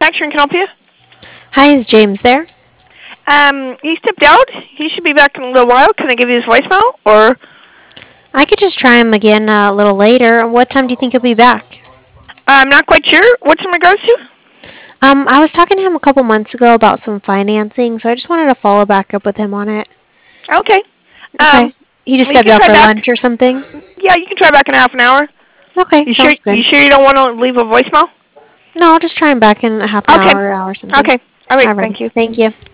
Manufacturing can help you. Hi, is James there? He stepped out. He should be back in a little while. Can I give you his voicemail? Or I could just try him again a little later. What time do you think he'll be back? I'm not quite sure. What's in regards to? I was talking to him a couple months ago about some financing, so I just wanted to follow back up with him on it. Okay. Okay. He just You stepped can out try for back. lunch or something? Yeah, you can try back in half an hour. Okay, You sure? sounds You good. sure you don't want to leave a voicemail? No, I'll just try him back in a half an Okay. hour or something. Okay. All right. Thank Alrighty. you. Thank you.